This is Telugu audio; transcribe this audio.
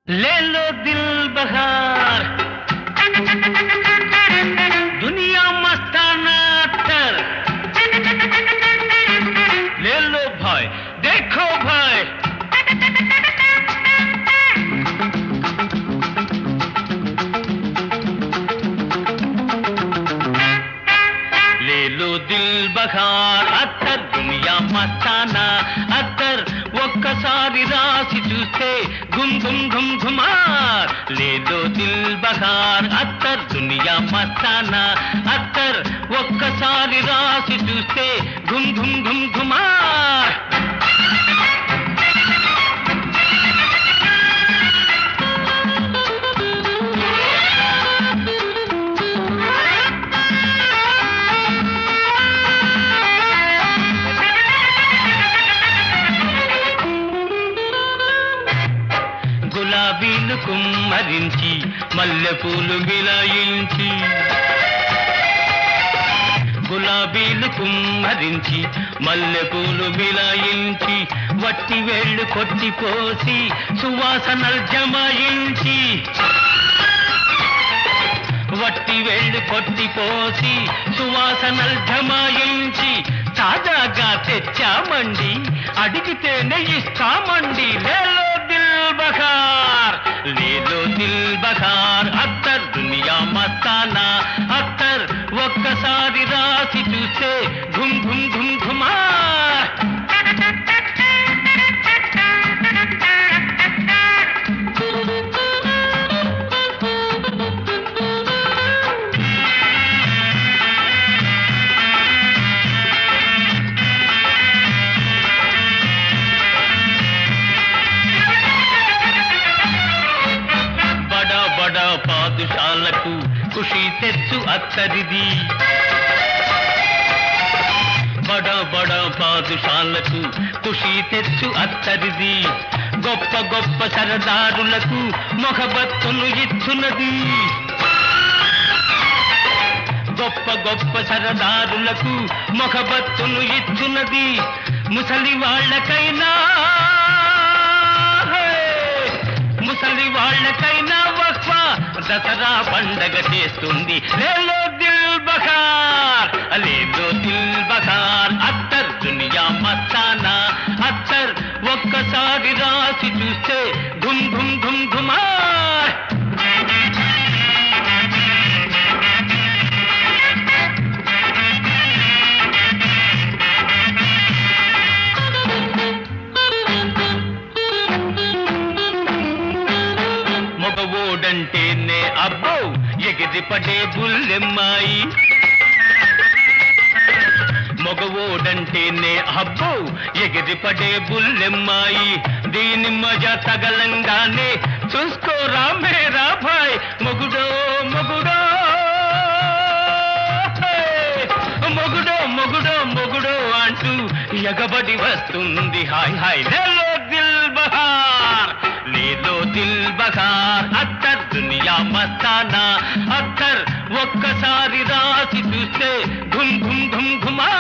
ले लो दिल बहार दुनिया मस्ताना अत्तर ले लो भाई देखो भाई ले लो दिल बहार अत्तर दुनिया मस्ताना अत्तर ఒక్కసారి రాసి చూస్తే గుమ్ గుమ్ గుమ్ గుమార్ లేదో దిల్ బహార్ అత్తర్ దునియా మస్తానా అత్తర్ ఒక్కసారి రాసి చూస్తే గుమ్ గుమ్ గుమ్ గుమార్ గులాబీలు కుమ్మరించి మల్లెపూలు విలాయించి గులాబీలు కుమ్మరించి మల్లెపూలు విలాయించి వట్టి వేళ్ళు కొట్టిపోసి సువాసనలు జమాయించి వట్టి వేళ్ళు కొట్టిపోసి సువాసనలు జమాయించి తాజాగా తెచ్చామండి అడిగితేనే ఇస్తామండి లేలో దిల్ బహార్ లేలో దిల్ బహార్ అత్తర్ దునియా మస్తానా అత్తర్ ఒక్కసారి రాసి చూస్తే ఘుమ్ ఘుమ్ ఘుమ్ ఘుమార్ పాదుషాలకు ఖుషి తెచ్చు అత్తరిది బడ బడ పాదుషాలకు ఖుషి తెచ్చు అత్తరిది గొప్ప గొప్ప సరదారులకు మొహబత్తును ఇచ్చున్నది గొప్ప గొప్ప సరదారులకు మొహబత్తును ఇచ్చున్నది ముసలి వాళ్ళకైనా ముసలి వాళ్ళకైనా వక్ఫా దసరా పండగ చేస్తుంది లేలో దిల్ బహార్ లేలో దిల్ బహార్ అత్తర్ దునియా మస్తానా అత్తర్ ఒక్కసారి రాసి చూస్తే ఘుమ్ ఘుమ్ ఘుమ్ ఘుమార్ మగవోడంటేనే అబ్బో ఎగిరిపడే బుల్లెమ్మాయి మగవోడంటేనే అబ్బో ఎగిరిపడే బుల్లెమ్మాయి దీని మజా తగలంగానే చూసుకోరా మేరా భాయ్ మొగుడో మొగుడో మొగుడో మొగుడో మొగుడో అంటూ ఎగబడి వస్తుంది హాయ్ హాయ్ లేలో దిల్ బహార్ లేలో దిల్ బహార్ అత్తర్ దునియా మస్తానా అత్తర్ ఒక్కసారి రాసి చూస్తే ఘుమ్ ఘుమ్ ఘుమ్ ఘుమా